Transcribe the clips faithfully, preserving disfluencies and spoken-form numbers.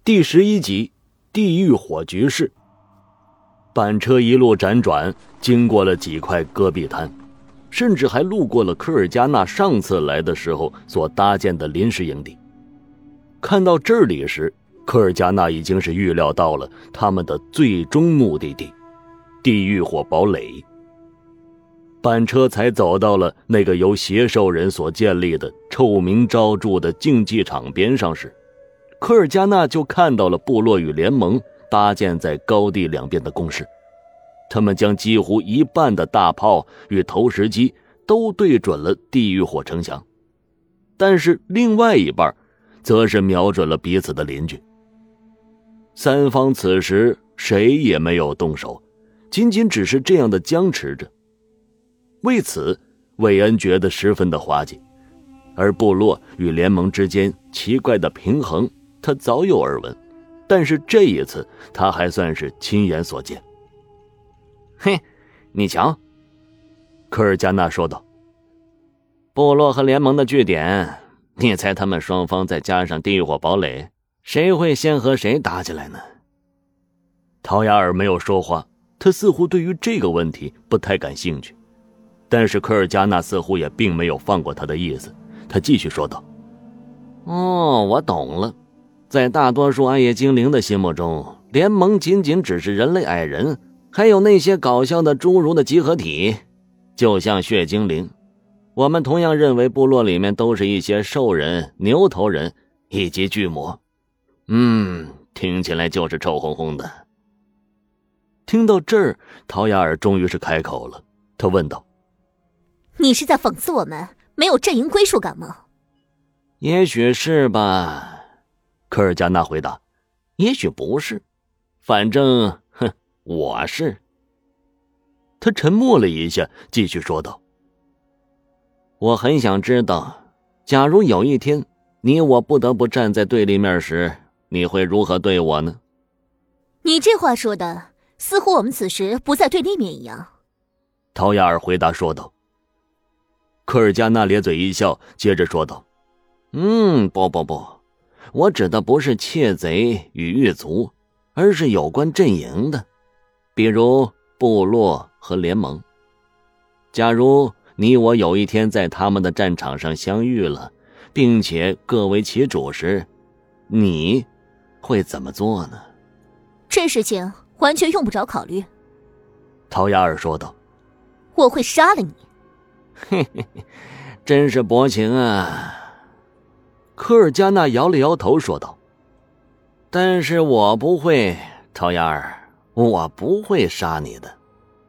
第十一集，地狱火局势。板车一路辗转，经过了几块戈壁滩，甚至还路过了科尔加纳上次来的时候所搭建的临时营地。看到这里时，科尔加纳已经是预料到了他们的最终目的地——地狱火堡垒。板车才走到了那个由邪兽人所建立的臭名昭著的竞技场边上时，科尔加纳就看到了部落与联盟搭建在高地两边的工事。他们将几乎一半的大炮与投石机都对准了地狱火城墙，但是另外一半则是瞄准了彼此的邻居。三方此时谁也没有动手，仅仅只是这样的僵持着。为此，韦恩觉得十分的滑稽，而部落与联盟之间奇怪的平衡他早有耳闻，但是这一次他还算是亲眼所见。 嘿，你瞧， 科尔加纳说道， 部落和联盟的据点，你猜他们双方再加上地狱火堡垒，谁会先和谁打起来呢？ 陶雅尔没有说话，他似乎对于这个问题不太感兴趣，但是科尔加纳似乎也并没有放过他的意思，他继续说道， 哦，我懂了，在大多数暗夜精灵的心目中，联盟仅仅只是人类矮人，还有那些搞笑的侏儒的集合体，就像血精灵。我们同样认为部落里面都是一些兽人、牛头人以及巨魔。嗯，听起来就是臭烘烘的。 听到这儿，陶雅尔终于是开口了，他问道， 你是在讽刺我们没有阵营归属感吗？ 也许是吧， 科尔加纳回答， 也许不是，反正哼，我是。 他沉默了一下，继续说道， 我很想知道，假如有一天你我不得不站在对立面时，你会如何对我呢？ 你这话说的似乎我们此时不在对立面一样。 陶雅尔回答说道。科尔加纳咧嘴一笑，接着说道， 嗯，不不不，我指的不是窃贼与狱卒，而是有关阵营的，比如部落和联盟。假如你我有一天在他们的战场上相遇了，并且各为其主时，你会怎么做呢？ 这事情完全用不着考虑。 陶雅尔说道， 我会杀了你。 嘿嘿嘿，真是薄情啊。 科尔加纳摇了摇头说道， 但是我不会，陶雅尔，我不会杀你的。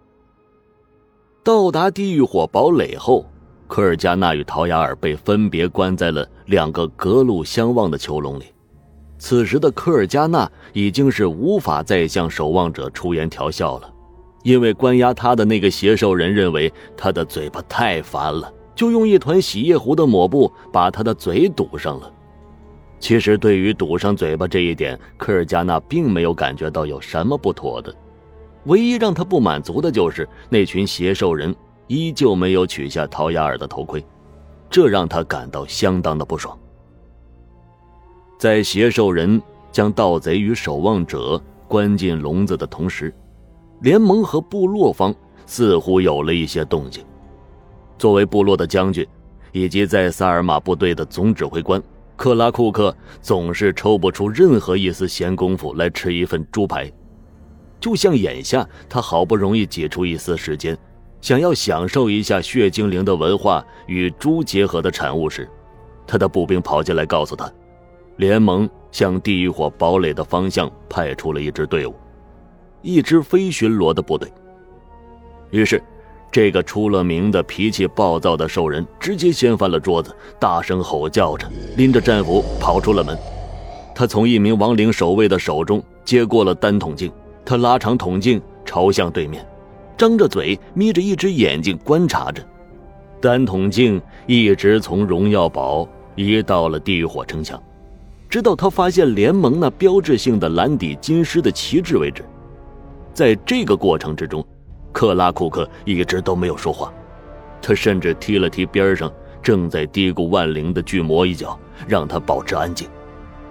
到达地狱火堡垒后，科尔加纳与陶雅尔被分别关在了两个隔路相望的囚笼里。此时的科尔加纳已经是无法再向守望者出言调笑了，因为关押他的那个邪兽人认为他的嘴巴太烦了，就用一团洗液壶的抹布把他的嘴堵上了。其实对于堵上嘴巴这一点，科尔加纳并没有感觉到有什么不妥的，唯一让他不满足的就是那群邪兽人依旧没有取下陶雅尔的头盔，这让他感到相当的不爽。在邪兽人将盗贼与守望者关进笼子的同时，联盟和部落方似乎有了一些动静。作为部落的将军以及在萨尔马部队的总指挥官，克拉库克总是抽不出任何一丝闲工夫来吃一份猪排。就像眼下他好不容易挤出一丝时间，想要享受一下血精灵的文化与猪结合的产物时，他的步兵跑进来告诉他，联盟向地狱火堡垒的方向派出了一支队伍，一支非巡逻的部队。于是这个出了名的脾气暴躁的兽人直接掀翻了桌子，大声吼叫着，拎着战斧跑出了门。他从一名亡灵守卫的手中接过了单筒镜，他拉长筒镜朝向对面，张着嘴眯着一只眼睛观察着。单筒镜一直从荣耀堡移到了地狱火城墙，直到他发现联盟那标志性的蓝底金狮的旗帜为止。在这个过程之中，克拉库克一直都没有说话，他甚至踢了踢边上正在嘀咕万灵的巨魔一脚，让他保持安静。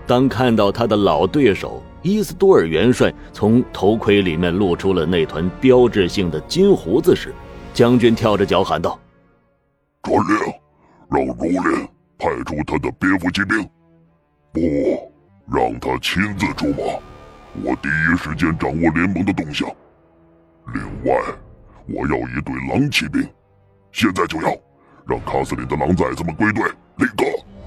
当看到他的老对手伊斯多尔元帅从头盔里面露出了那团标志性的金胡子时，将军跳着脚喊道： 传令，让如莲派出他的蝙蝠骑兵，不，让他亲自出马，我第一时间掌握联盟的动向。另外，我要一队狼骑兵，现在就要，让卡斯林的狼崽子们归队，立刻！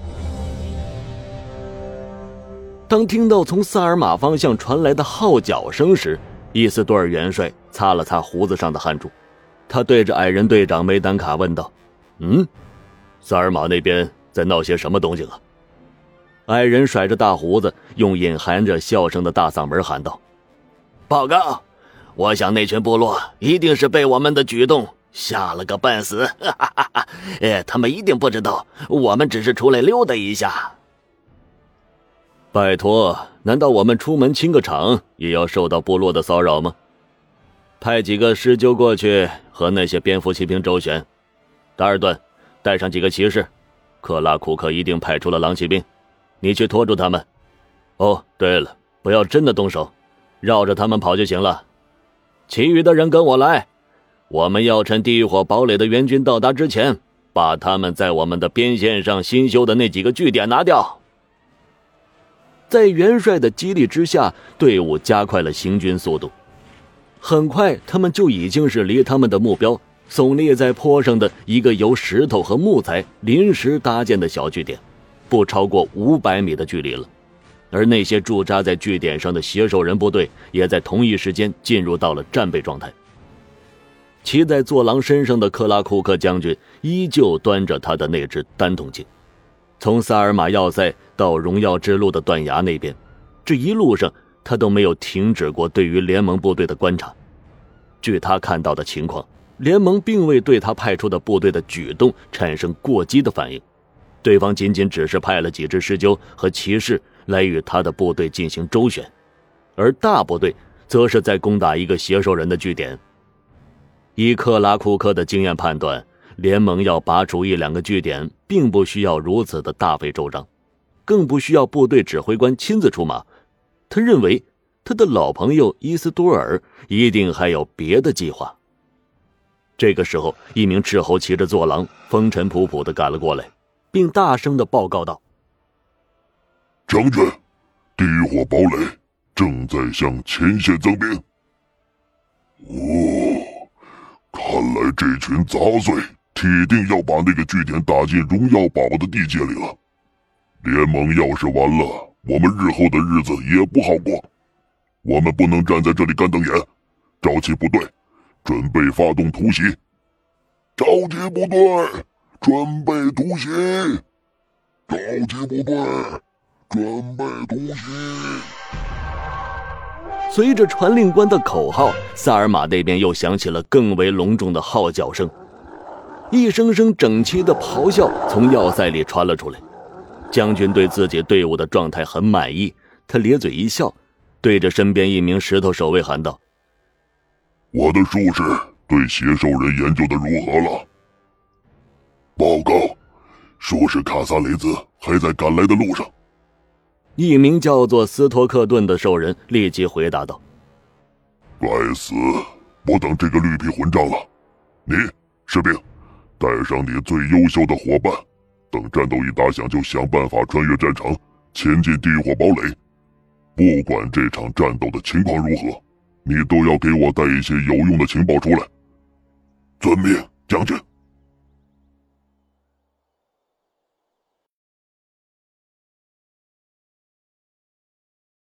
当听到从萨尔玛方向传来的号角声时，伊斯多尔元帅擦了擦胡子上的汗珠，他对着矮人队长梅丹卡问道：嗯，萨尔玛那边在闹些什么动静啊？矮人甩着大胡子，用隐含着笑声的大嗓门喊道：报告，我想那群部落一定是被我们的举动吓了个半死，哈哈哈！哎，他们一定不知道我们只是出来溜达一下。拜托，难道我们出门清个场也要受到部落的骚扰吗？派几个狮鹫过去和那些蝙蝠骑兵周旋。达尔顿，带上几个骑士，克拉库克一定派出了狼骑兵，你去拖住他们。哦，对了，不要真的动手，绕着他们跑就行了。其余的人跟我来，我们要趁地狱火堡垒的援军到达之前，把他们在我们的边线上新修的那几个据点拿掉。在元帅的激励之下，队伍加快了行军速度。很快，他们就已经是离他们的目标耸立在坡上的一个由石头和木材临时搭建的小据点，不超过五百米的距离了。而那些驻扎在据点上的邪兽人部队也在同一时间进入到了战备状态。骑在坐狼身上的克拉库克将军依旧端着他的那只单筒剑，从萨尔玛要塞到荣耀之路的断崖那边，这一路上他都没有停止过对于联盟部队的观察。据他看到的情况，联盟并未对他派出的部队的举动产生过激的反应，对方仅仅只是派了几只狮鹫和骑士来与他的部队进行周旋，而大部队则是在攻打一个邪兽人的据点。以克拉库克的经验判断，联盟要拔除一两个据点并不需要如此的大费周章，更不需要部队指挥官亲自出马。他认为他的老朋友伊斯多尔一定还有别的计划。这个时候，一名斥候骑着坐狼风尘仆仆地赶了过来，并大声地报告道： 将军，地狱火堡垒正在向前线增兵。哦，看来这群杂碎铁定要把那个据点打进荣耀堡的地界里了。联盟要是完了，我们日后的日子也不好过。我们不能站在这里干瞪眼，召集部队，准备发动突袭。召集部队，准备突袭！召集部队，准备突袭！ 随着传令官的口号，萨尔玛那边又响起了更为隆重的号角声，一声声整齐的咆哮从要塞里传了出来。将军对自己队伍的状态很满意，他咧嘴一笑，对着身边一名石头守卫喊道： 我的术士对邪兽人研究的如何了？报告，术士卡萨雷兹还在赶来的路上。 一名叫做斯托克顿的兽人立即回答道： 该死，不等这个绿皮混账了。你，士兵，带上你最优秀的伙伴，等战斗一打响就想办法穿越战场，前进地狱火堡垒。不管这场战斗的情况如何，你都要给我带一些有用的情报出来。遵命，将军。